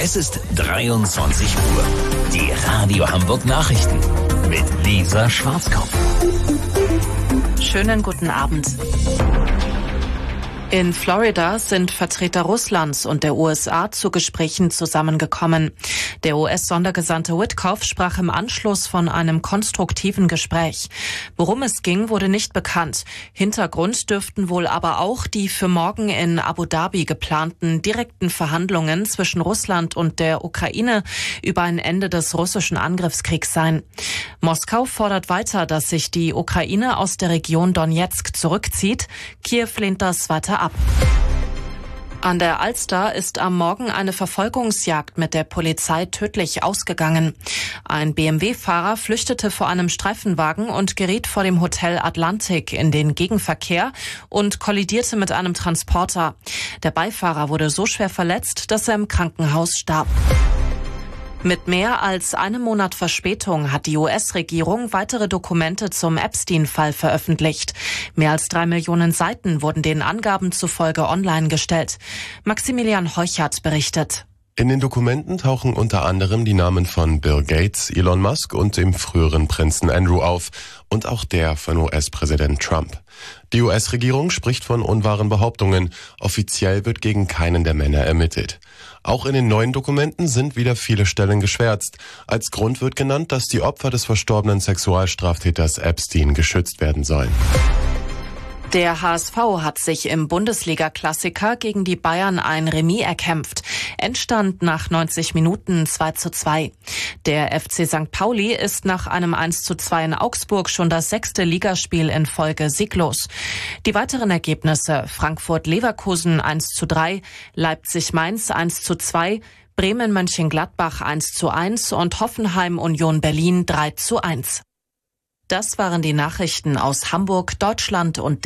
Es ist 23 Uhr. Die Radio Hamburg Nachrichten mit Lisa Schwarzkopf. Schönen guten Abend. In Florida sind Vertreter Russlands und der USA zu Gesprächen zusammengekommen. Der US-Sondergesandte Witkoff sprach im Anschluss von einem konstruktiven Gespräch. Worum es ging, wurde nicht bekannt. Hintergrund dürften wohl aber auch die für morgen in Abu Dhabi geplanten direkten Verhandlungen zwischen Russland und der Ukraine über ein Ende des russischen Angriffskriegs sein. Moskau fordert weiter, dass sich die Ukraine aus der Region Donetsk zurückzieht. Kiew lehnt das weiter ab. An der Alster ist am Morgen eine Verfolgungsjagd mit der Polizei tödlich ausgegangen. Ein BMW-Fahrer flüchtete vor einem Streifenwagen und geriet vor dem Hotel Atlantik in den Gegenverkehr und kollidierte mit einem Transporter. Der Beifahrer wurde so schwer verletzt, dass er im Krankenhaus starb. Mit mehr als einem Monat Verspätung hat die US-Regierung weitere Dokumente zum Epstein-Fall veröffentlicht. Mehr als 3 Millionen Seiten wurden den Angaben zufolge online gestellt. Maximilian Heuchert berichtet. In den Dokumenten tauchen unter anderem die Namen von Bill Gates, Elon Musk und dem früheren Prinzen Andrew auf und auch der von US-Präsident Trump. Die US-Regierung spricht von unwahren Behauptungen. Offiziell wird gegen keinen der Männer ermittelt. Auch in den neuen Dokumenten sind wieder viele Stellen geschwärzt. Als Grund wird genannt, dass die Opfer des verstorbenen Sexualstraftäters Epstein geschützt werden sollen. Der HSV hat sich im Bundesliga-Klassiker gegen die Bayern ein Remis erkämpft. Endstand nach 90 Minuten 2:2. Der FC St. Pauli ist nach einem 1:2 in Augsburg schon das 6. Ligaspiel in Folge sieglos. Die weiteren Ergebnisse: Frankfurt-Leverkusen 1:3, Leipzig-Mainz 1:2, Bremen-Mönchengladbach 1:1 und Hoffenheim-Union Berlin 3:1. Das waren die Nachrichten aus Hamburg, Deutschland und